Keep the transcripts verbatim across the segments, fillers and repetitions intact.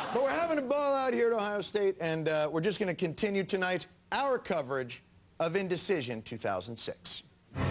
But we're having a ball out here at Ohio State, and uh, we're just going to continue tonight our coverage of Indecision two thousand six.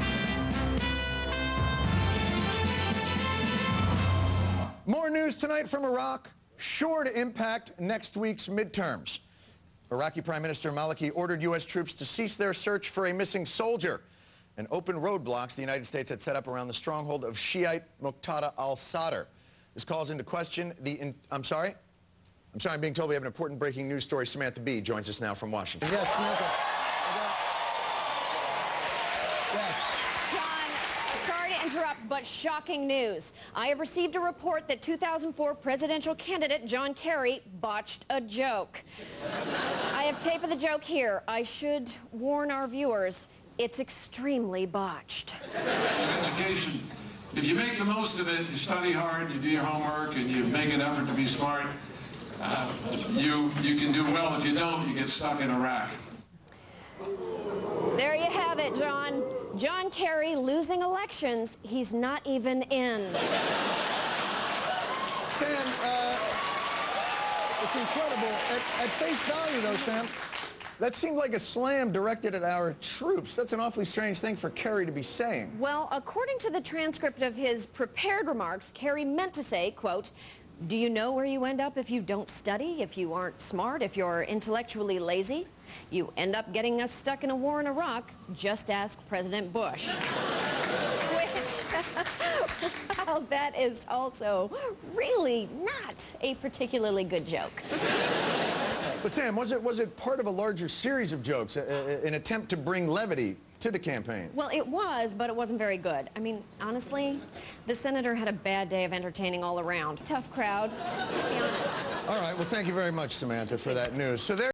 More news tonight from Iraq, sure to impact next week's midterms. Iraqi Prime Minister Maliki ordered U S troops to cease their search for a missing soldier and open roadblocks the United States had set up around the stronghold of Shiite Muqtada al-Sadr. This calls into question the... In I'm sorry? I'm sorry, I'm being told we have an important breaking news story. Samantha Bee joins us now from Washington. Yes, Samantha. Yes. John, sorry to interrupt, but shocking news. I have received a report that two thousand four presidential candidate John Kerry botched a joke. I have tape of the joke here. I should warn our viewers, it's extremely botched. Education. If you make the most of it, you study hard, you do your homework, and you make an effort to be smart, uh, you, you can do well. If you don't, you get stuck in Iraq. There you have it, John. John Kerry losing elections he's not even in. Sam, uh, it's incredible. At, at face value, though, Sam, that seemed like a slam directed at our troops. That's an awfully strange thing for Kerry to be saying. Well, according to the transcript of his prepared remarks, Kerry meant to say, quote, "Do you know where you end up if you don't study, if you aren't smart, if you're intellectually lazy? You end up getting us stuck in a war in Iraq. Just ask President Bush." Which, well, that is also really not a particularly good joke. But Sam, was it, was it part of a larger series of jokes, a, a, an attempt to bring levity to the campaign? Well, it was, but it wasn't very good. I mean, honestly, the senator had a bad day of entertaining all around. Tough crowd, to be honest. All right, well, thank you very much, Samantha, for that news. So there